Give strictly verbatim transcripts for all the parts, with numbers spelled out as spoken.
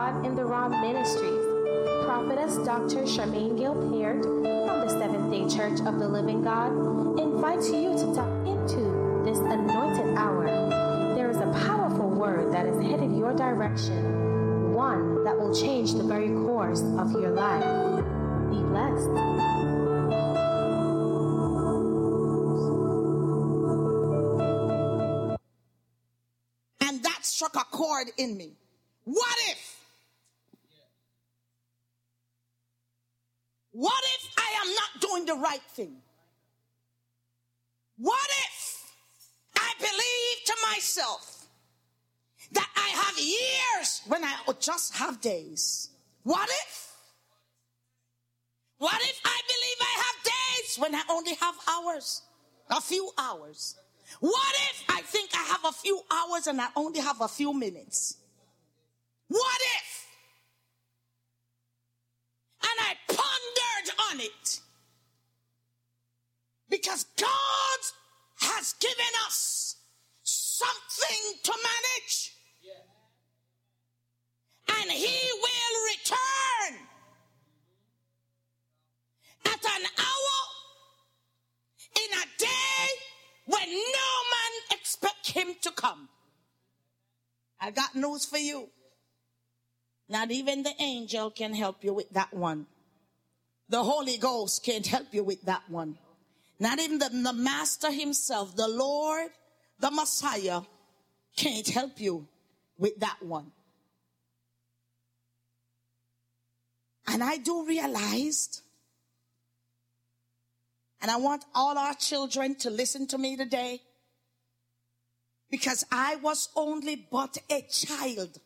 God in the Raw Ministries. Prophetess Doctor Charmaine Gilpert from the Seventh-day Church of the Living God invites you to tap into this anointed hour. There is a powerful word that is headed your direction, one that will change the very course of your life. Be blessed. And that struck a chord in me. What if? What if I am not doing the right thing? What if I believe to myself that I have years when I just have days? What if? What if I believe I have days when I only have hours? A few hours. What if I think I have a few hours and I only have a few minutes? What if? And I pondered on it. Because God has given us something to manage. And He will return at an hour, in a day, when no man expect Him to come. I got news for you. Not even the angel can help you with that one. The Holy Ghost can't help you with that one. Not even the, the Master Himself, the Lord, the Messiah, can't help you with that one. And I do realize, and I want all our children to listen to me today, because I was only but a child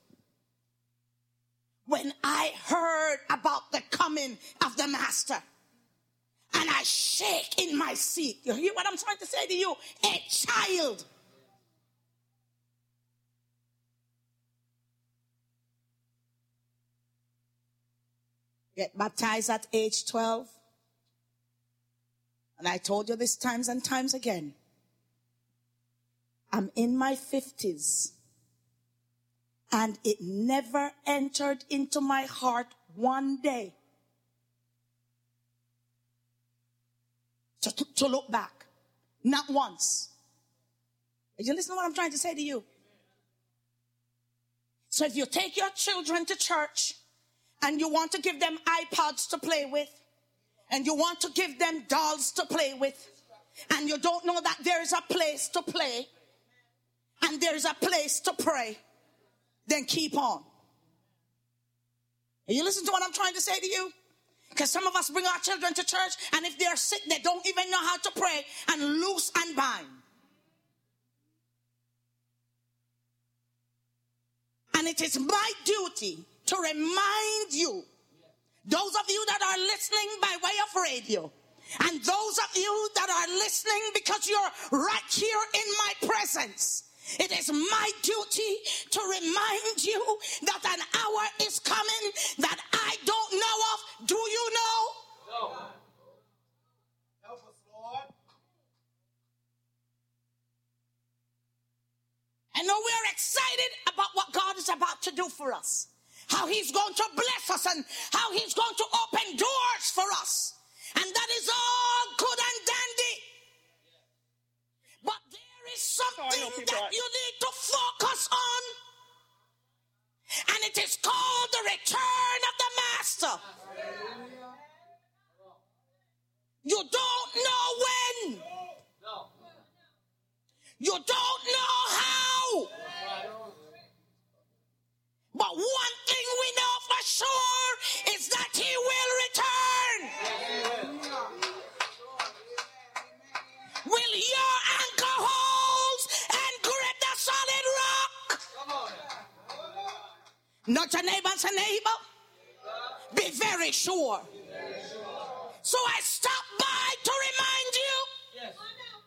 when I heard about the coming of the Master. And I shake in my seat. You hear what I'm trying to say to you? A child. Get baptized at age twelve. And I told you this times and times again. I'm in my fifties. And it never entered into my heart one day to, to, to look back. Not once. Are you listening to what I'm trying to say to you? So if you take your children to church and you want to give them iPods to play with, and you want to give them dolls to play with, and you don't know that there's a place to play and there's a place to pray, then keep on. Are you listening to what I'm trying to say to you? Because some of us bring our children to church, and if they're sick, they don't even know how to pray and loose and bind. And it is my duty to remind you, those of you that are listening by way of radio, and those of you that are listening because you're right here in my presence, it is my duty to remind you that an hour is coming that I don't know of. Do you know? No. Help us, Lord. I know we're excited about what God is about to do for us. How He's going to bless us and how He's going to open doors for us. And that is all good and dandy. But there is something that you need to focus on. And it is called the return of the Master. You don't know when. You don't know how. But one thing we know for sure is that He will return. Will your anchor hold and grip the solid rock? Not your neighbor, say neighbor. Be very sure. So I stop by to remind you. Yes.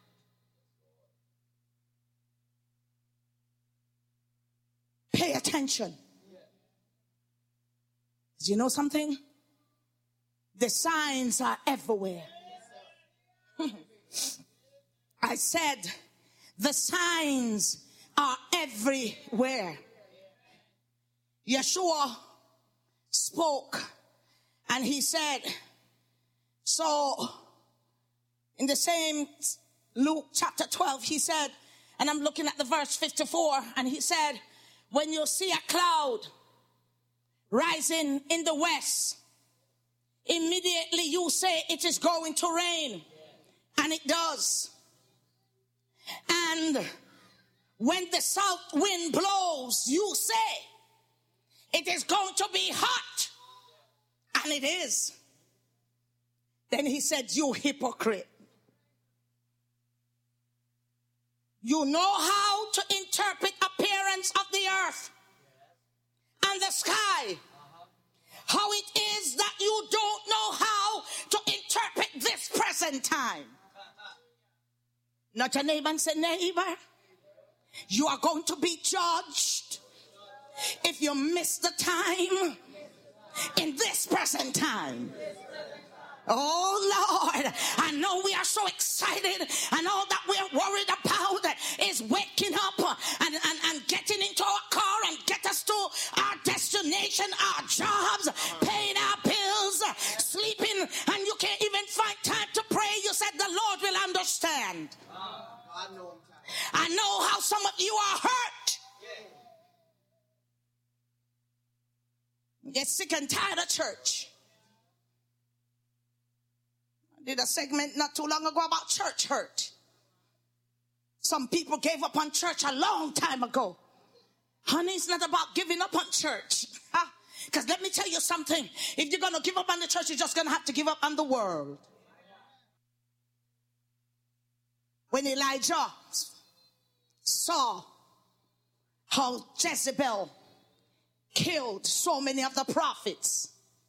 Pay attention. Do you know something? The signs are everywhere. I said, the signs are everywhere. Yeshua spoke and he said, so in the same Luke chapter twelve, he said, and I'm looking at the verse fifty-four, and he said, when you see a cloud rising in the west, immediately you say it is going to rain. And it does. And when the south wind blows, you say it is going to be hot. And it is. Then he said, you hypocrite. You know how to interpret appearance of the earth and the sky. How it is that you don't know how to interpret this present time. Not your neighbor and say, neighbor, you are going to be judged if you miss the time in this present time. Oh Lord, I know we are so excited, and all that we're worried about is waking up and, and, and getting into our car and get us to our destination, our jobs, paying our bills, sleeping, and you can't even find time to pray. You said the Lord will understand. I know how some of you are hurt. Get sick and tired of church. Did a segment not too long ago about church hurt. Some people gave up on church a long time ago. Honey, it's not about giving up on church. Because let me tell you something. If you're going to give up on the church, you're just going to have to give up on the world. When Elijah saw how Jezebel killed so many of the prophets,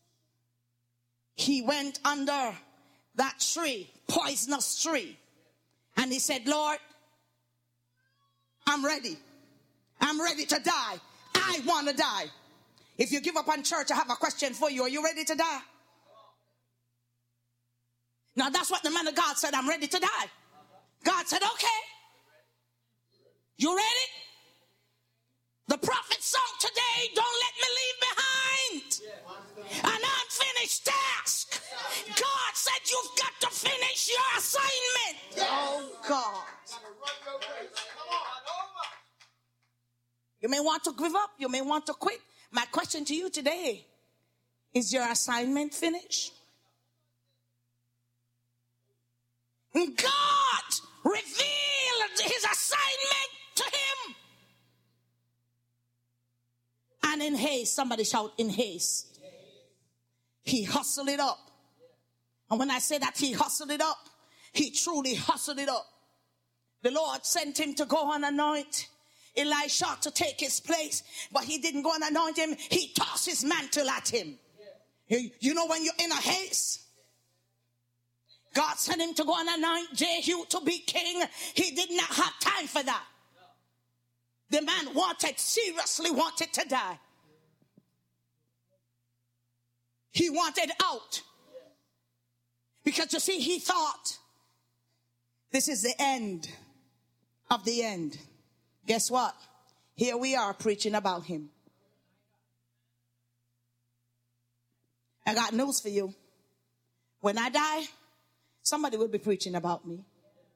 he went under that tree, poisonous tree. And he said, Lord, I'm ready. I'm ready to die. I want to die. If you give up on church, I have a question for you. Are you ready to die? Now that's what the man of God said. I'm ready to die. God said, okay. You ready? The prophet sung today, don't let me leave behind an unfinished task. God said you've got to finish your assignment. Oh God. You may want to give up. You may want to quit. My question to you today, is your assignment finished? God revealed his assignment to him. And in haste, somebody shout, in haste. He hustled it up. And when I say that he hustled it up, he truly hustled it up. The Lord sent him to go and anoint Elisha to take his place, but he didn't go and anoint him. He tossed his mantle at him. You, you know, when you're in a haste, God sent him to go and anoint Jehu to be king. He did not have time for that. The man wanted, seriously wanted to die. He wanted out. Because you see, he thought, this is the end of the end. Guess what? Here we are preaching about him. I got news for you. When I die, somebody will be preaching about me.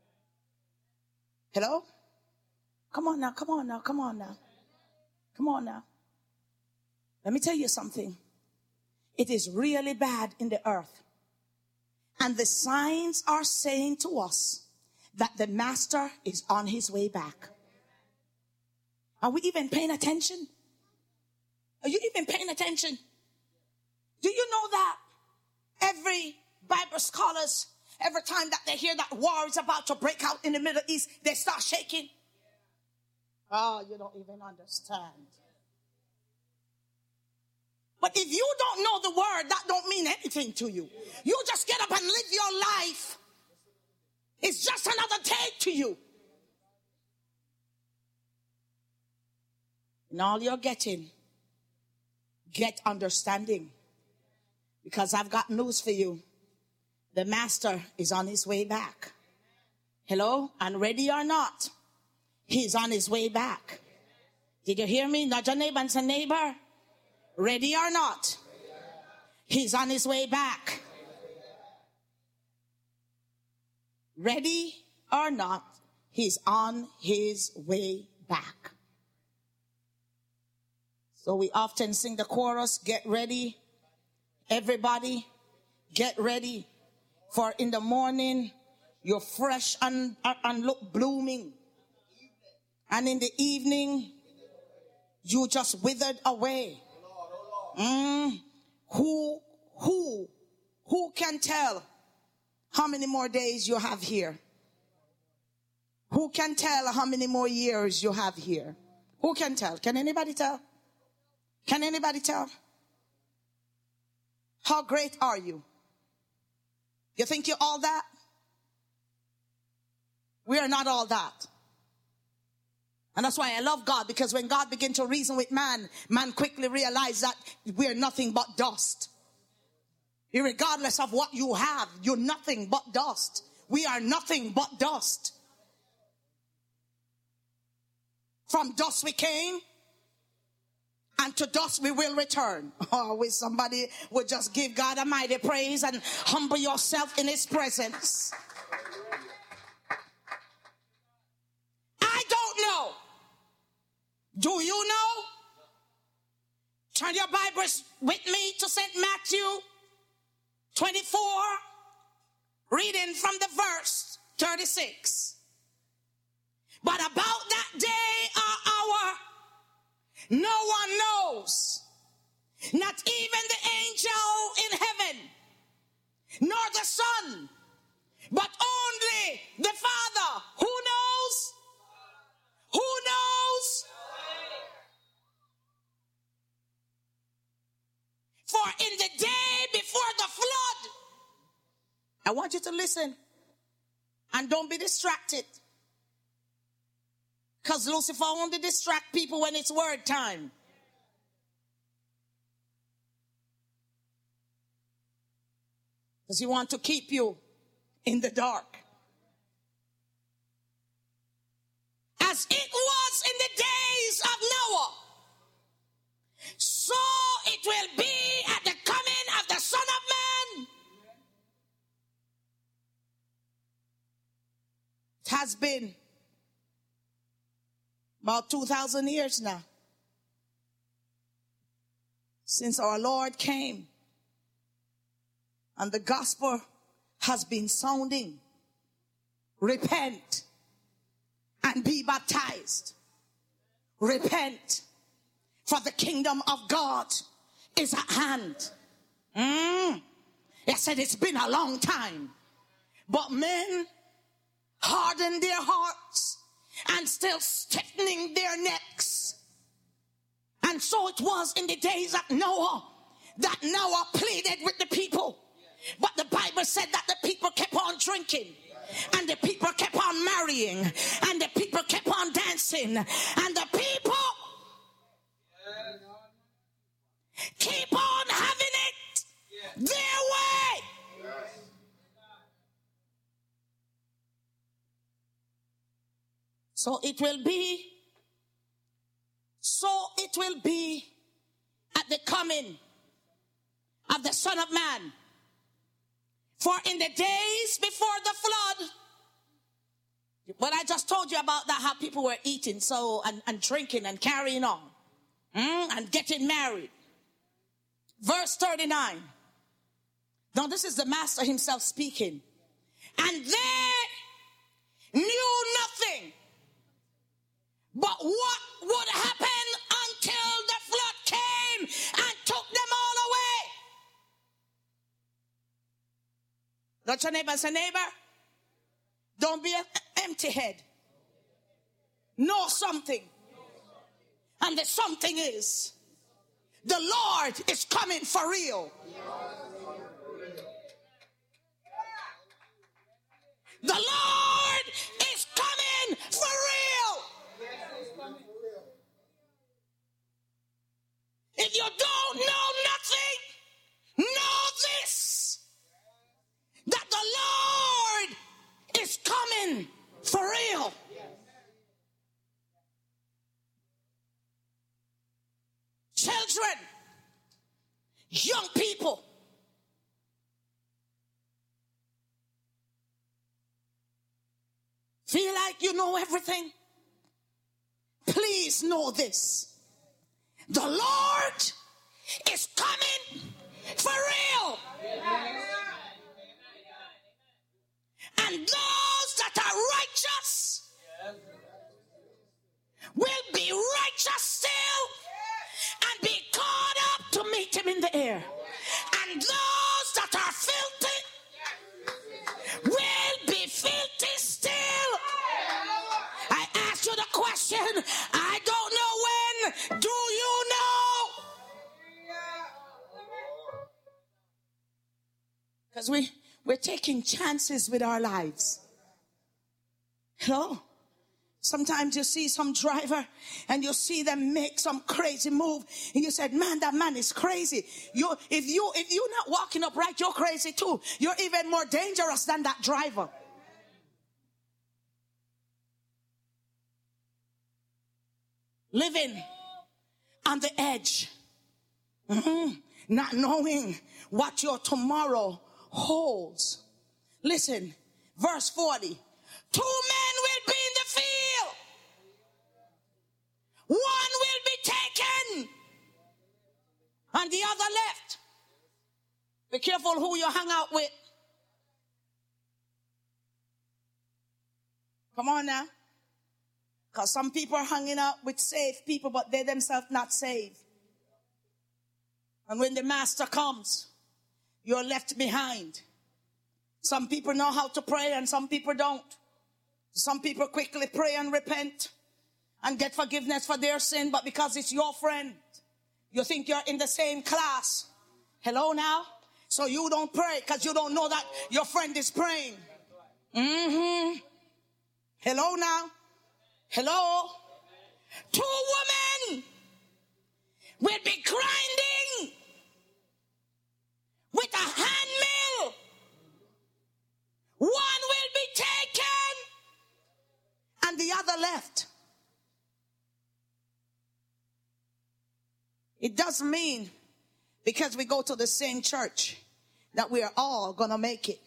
Hello? Come on now, come on now, come on now. Come on now. Let me tell you something. It is really bad in the earth. And the signs are saying to us that the master is on his way back. Are we even paying attention? Are you even paying attention? Do you know that every Bible scholars, every time that they hear that war is about to break out in the Middle East, they start shaking? Oh, you don't even understand. But if you don't know the word, that don't mean anything to you. You just get up and live your life. It's just another day to you. And all you're getting, get understanding. Because I've got news for you. The master is on his way back. Hello? And ready or not, he's on his way back. Did you hear me? Not your neighbor and say, neighbor, ready or not, He's on his way back. Ready or not, he's on his way back. So we often sing the chorus, get ready. Everybody, get ready. For in the morning, you're fresh and, and look blooming. And in the evening, you just withered away. Mm, who, who, who can tell how many more days you have here? Who can tell how many more years you have here? Who can tell? Can anybody tell? Can anybody tell? How great are you? You think you're all that? We are not all that. And that's why I love God, because when God began to reason with man, man quickly realized that we're nothing but dust. Regardless of what you have, you're nothing but dust. We are nothing but dust. From dust we came, and to dust we will return. Oh, wish somebody would just give God a mighty praise and humble yourself in his presence. I don't know. Do you know? Turn your Bibles with me to Saint Matthew twenty-four, reading from the verse thirty-six. But about that day or hour, no one knows, not even the angel in heaven, nor the Son, but only the Father. Who knows? Who knows? For in the day before the flood, I want you to listen and don't be distracted. Because Lucifer only distract people when it's word time. Because he wants to keep you in the dark. As it was in the days of Noah, so it will be at the coming of the Son of Man. It has been about two thousand years now since our Lord came, and the gospel has been sounding. Repent and be baptized. Repent, for the kingdom of God is at hand. Mm. I said it's been a long time, but men harden their hearts and still stiffening their necks. And so it was in the days of Noah, that Noah pleaded with the people. But the Bible said that the people kept on drinking, and the people kept on marrying, and the people kept on dancing, and the people keep on having it their way. So it will be, so it will be at the coming of the Son of Man. For in the days before the flood, what I just told you about that, how people were eating so and, and drinking and carrying on mm, and getting married. Verse thirty-nine. Now this is the Master himself speaking. And they knew nothing but what would happen until the flood came and took them all away. Don't your neighbor say, neighbor, don't be an empty head. Know something. And the something is, the Lord is coming for real. The Lord is coming for real. If you don't know nothing, know this, that the Lord is coming for real. Children, young people, like you know everything. Please know this. The Lord is coming for real. And those that are righteous will be righteous still and be caught up to meet him in the air. And those that are filthy will be filthy still. I ask you the question, I don't know when. Do you know? Because we, we're taking chances with our lives. Hello? Sometimes you see some driver and you see them make some crazy move and you said, man, that man is crazy. You, if, you, if you're not walking upright, you're crazy too. You're even more dangerous than that driver. Living on the edge. Mm-hmm. Not knowing what your tomorrow holds. Listen, verse forty. Two men will be in the field. One will be taken and the other left. Be careful who you hang out with. Come on now. Because some people are hanging out with saved people, but they themselves not saved. And when the master comes, you're left behind. Some people know how to pray and some people don't. Some people quickly pray and repent and get forgiveness for their sin, but because it's your friend, you think you're in the same class. Hello now? So you don't pray because you don't know that your friend is praying. Mm-hmm. Hello now? Hello? Two women will be grinding with a hand mill. One will be taken and the other left. It doesn't mean because we go to the same church that we are all gonna make it.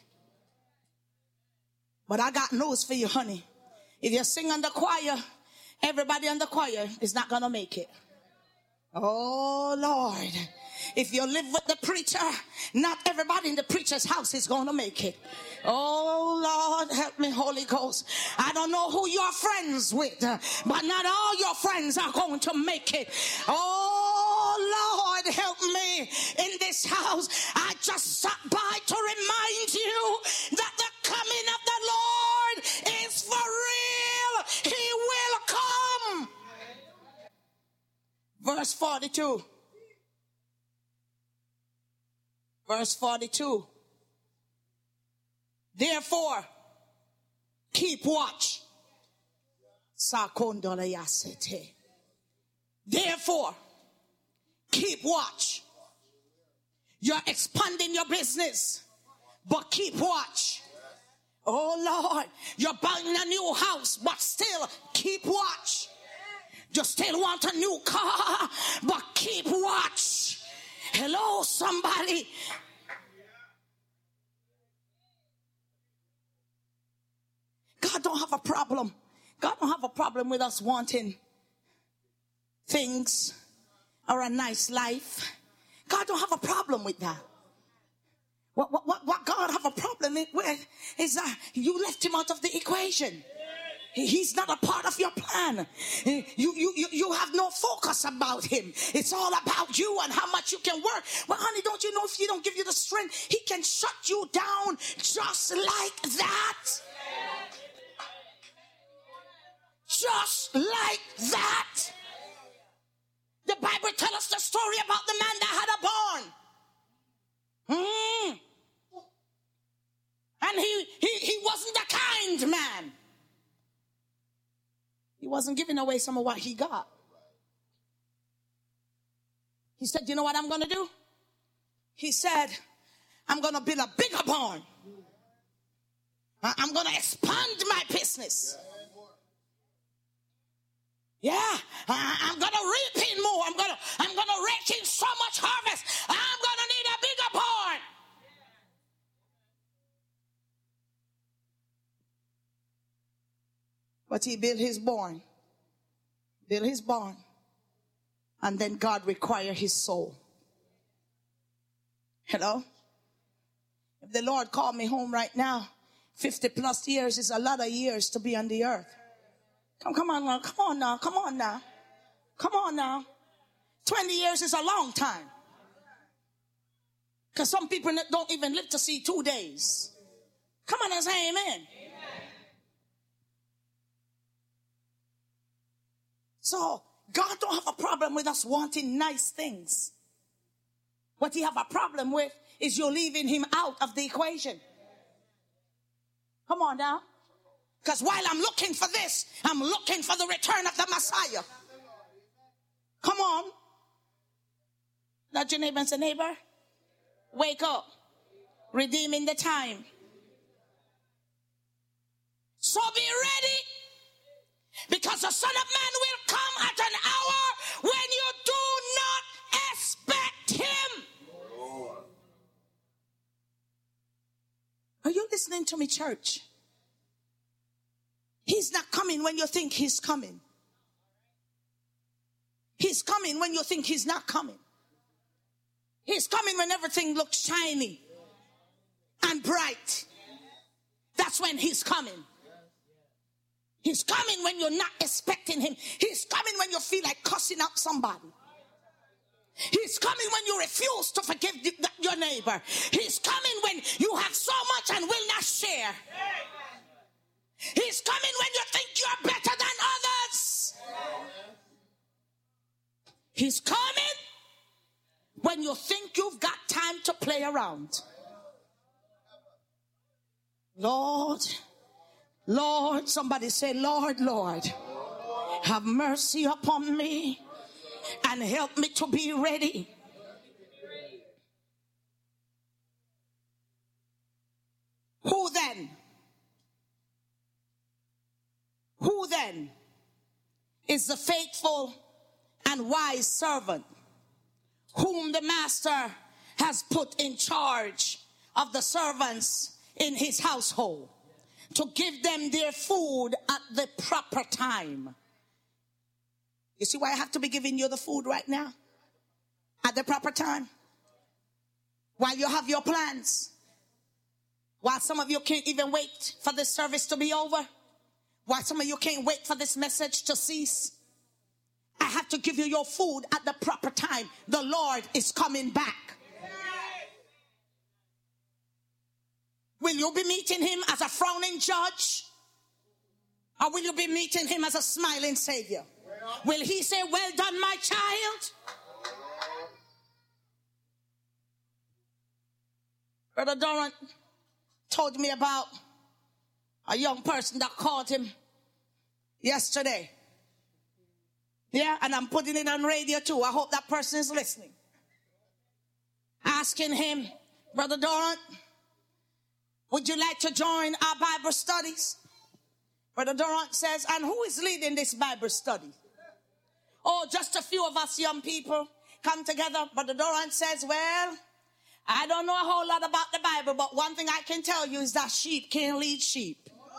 But I got news for you, honey. If you sing in the choir, everybody in the choir is not gonna make it. Oh Lord. If you live with the preacher, not everybody in the preacher's house is going to make it. Oh, Lord, help me, Holy Ghost. I don't know who you're friends with, but not all your friends are going to make it. Oh, Lord, help me in this house. I just stopped by to remind you that the coming of the Lord is for real. He will come. Verse forty-two. Verse forty-two. Therefore, keep watch. Therefore, keep watch. You're expanding your business, but keep watch. Oh Lord, you're buying a new house, but still keep watch. You still want a new car, but keep watch. Hello, somebody. God don't have a problem. God don't have a problem with us wanting things or a nice life. God don't have a problem with that. What, what, what, what God have a problem with is that you left him out of the equation. He's not a part of your plan. You, you, you, you have no focus about him. It's all about you and how much you can work. Well, honey, don't you know if he don't give you the strength, he can shut you down just like that. Just like that. The Bible tells us the story about the man that had a barn. Mm. And he, he, he wasn't a kind man. He wasn't giving away some of what he got. He said, you know what I'm going to do? He said, I'm going to build a bigger barn. I'm going to expand my business. Yeah, I'm going to reap in more. I'm going to, I'm going to rake in so much harvest. I'm going to need a bigger barn. But he built his barn. Built his barn. And then God required his soul. Hello? If the Lord called me home right now, fifty plus years is a lot of years to be on the earth. Come, come on now, come on now, come on now. Come on now. twenty years is a long time. Because some people don't even live to see two days. Come on and say amen. Amen. So, God don't have a problem with us wanting nice things. What he have a problem with is you're leaving him out of the equation. Come on now. Because while I'm looking for this, I'm looking for the return of the Messiah. Come on. Nudge your neighbor and say, neighbor, wake up. Redeeming the time. So be ready. Because the Son of Man will come at an hour when you do not expect him. Are you listening to me, church? He's not coming when you think he's coming. He's coming when you think he's not coming. He's coming when everything looks shiny and bright. That's when he's coming. He's coming when you're not expecting him. He's coming when you feel like cussing out somebody. He's coming when you refuse to forgive your neighbor. He's coming when you have so much and will not share. He's coming when you think you're better than others. He's coming when you think you've got time to play around. Lord, Lord, somebody say, Lord, Lord, have mercy upon me and help me to be ready. Who then? Who then is the faithful and wise servant whom the master has put in charge of the servants in his household to give them their food at the proper time? You see why I have to be giving you the food right now? At the proper time. While you have your plans. While some of you can't even wait for this service to be over. While some of you can't wait for this message to cease. I have to give you your food at the proper time. The Lord is coming back. Will you be meeting him as a frowning judge? Or will you be meeting him as a smiling savior? Will he say, well done, my child? Brother Durant told me about a young person that called him yesterday. Yeah, and I'm putting it on radio too. I hope that person is listening. Asking him, Brother Durant, would you like to join our Bible studies? Brother Durant says, and who is leading this Bible study? Oh, just a few of us young people come together. Brother Durant says, well, I don't know a whole lot about the Bible, but one thing I can tell you is that sheep can't lead sheep.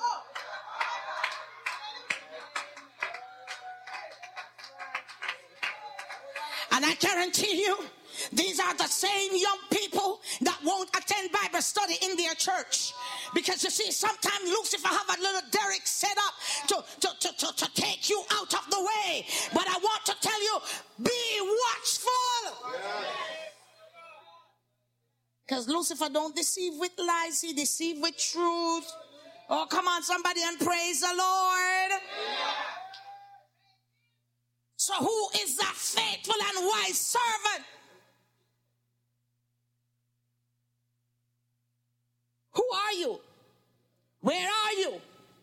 And I guarantee you, these are the same young people that won't attend Bible study in their church. Because you see, sometimes Lucifer have a little derrick set up to, to, to, to, to take you out of the way. But I want to tell you, be watchful. Because Lucifer don't deceive with lies, he deceive with truth. Oh, come on, somebody, and praise the Lord. So who is that faithful and wise servant? Who are you? Where are you?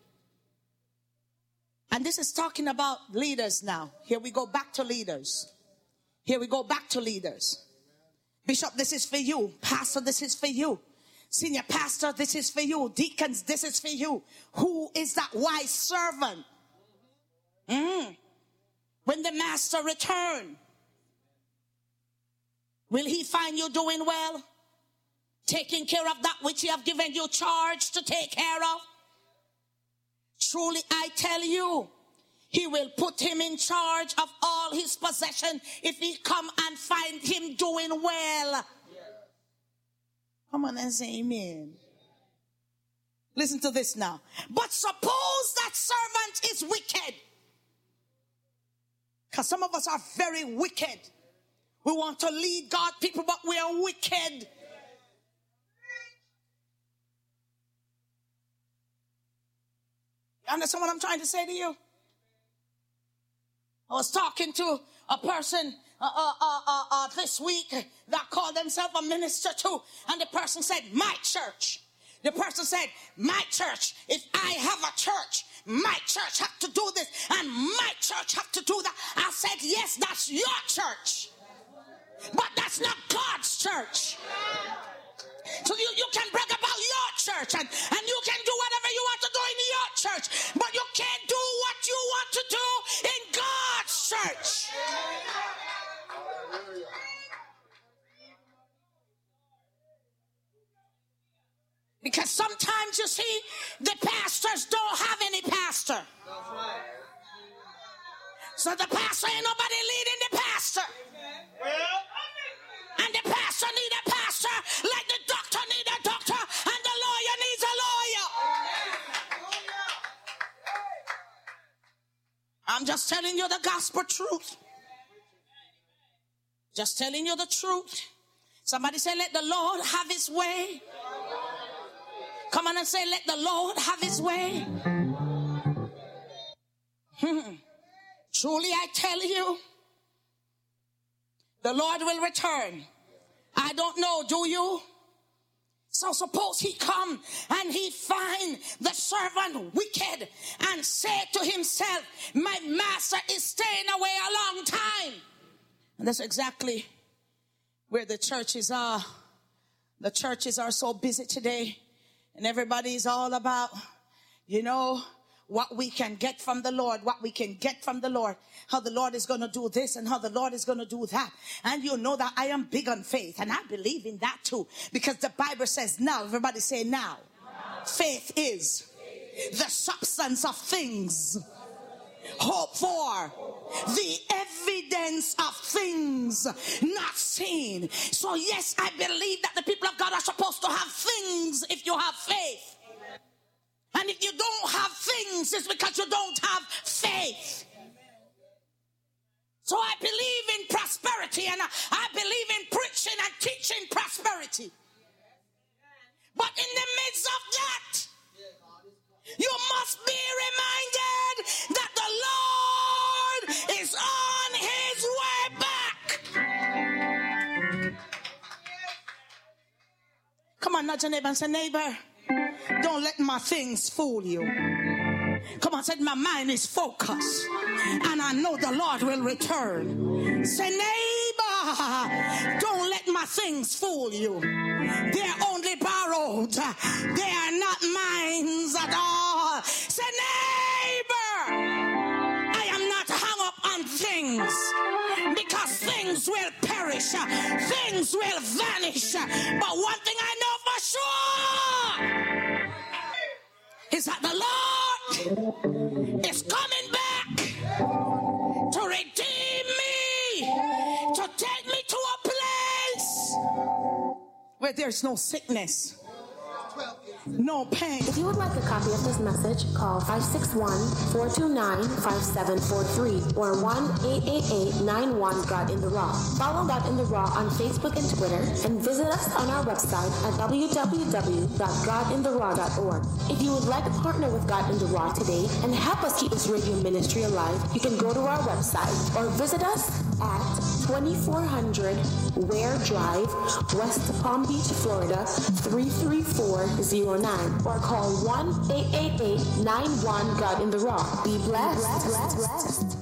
And this is talking about leaders now. Here we go back to leaders. Here we go back to leaders. Bishop, this is for you. Pastor, this is for you. Senior pastor, this is for you. Deacons, this is for you. Who is that wise servant? Mm. When the master return, will he find you doing well? Taking care of that which he have given you charge to take care of? Truly I tell you, he will put him in charge of all his possession if he come and find him doing well. Come on and say amen. Listen to this now. But suppose that servant is wicked. Because some of us are very wicked. We want to lead God people, but we are wicked. You understand what I'm trying to say to you? I was talking to a person uh, uh, uh, uh, uh, this week that called themselves a minister too. And the person said, my church. The person said, my church. If I have a church, my church have to do this. And my church have to do that. I said, yes, that's your church. But that's not God's church. So you, you can brag about your church. And, and you can do whatever you want to do in your church. But you can't do what you want to do in God's church. Because sometimes you see the pastors don't have any pastor. So the pastor ain't nobody leading the pastor. And the pastor need a pastor like the doctor need a doctor and the lawyer needs a lawyer. I'm just telling you the gospel truth. Just telling you the truth. Somebody say, let the Lord have his way. Come on and say, let the Lord have his way. Hmm. Truly I tell you, the Lord will return. I don't know, do you? So suppose he come and he find the servant wicked and say to himself, my master is staying away a long time. And that's exactly where the churches are. The churches are so busy today. And everybody is all about, you know, what we can get from the Lord, what we can get from the Lord, how the Lord is going to do this and how the Lord is going to do that. And you know that I am big on faith, and I believe in that too, because the Bible says now. Everybody say now. Now. Faith is the substance of things hoped for, the evidence of things not seen. So yes, I believe that the people of God are supposed to have things if you have faith. And if you don't have things, it's because you don't have faith. So I believe in prosperity, and I, I believe in preaching and teaching prosperity. But in the midst of that, you must be reminded that the Lord is on his way back. Come on, nudge your neighbor and say, neighbor, don't let my things fool you. Come on, say, my mind is focused, and I know the Lord will return. Say, neighbor, don't let my things fool you. They're only borrowed. They are not mine at all. Say, neighbor, I am not hung up on things, because things will perish. Things will vanish. But one thing I know for sure is that the Lord is coming back to redeem me, to take me to a place where there's no sickness, no pain. If you would like a copy of this message, call five six one, four two nine, five seven four three or one eight eight eight, nine one, God in the Raw. Follow God in the Raw on Facebook and Twitter, and visit us on our website at w w w dot god in the raw dot org. If you would like to partner with God in the Raw today and help us keep this radio ministry alive, you can go to our website or visit us at twenty-four hundred Ware Drive, West Palm Beach, Florida, three three four zero nine, or call one eight eight eight, nine one, God in the Raw. Be blessed. Be blessed. Blessed.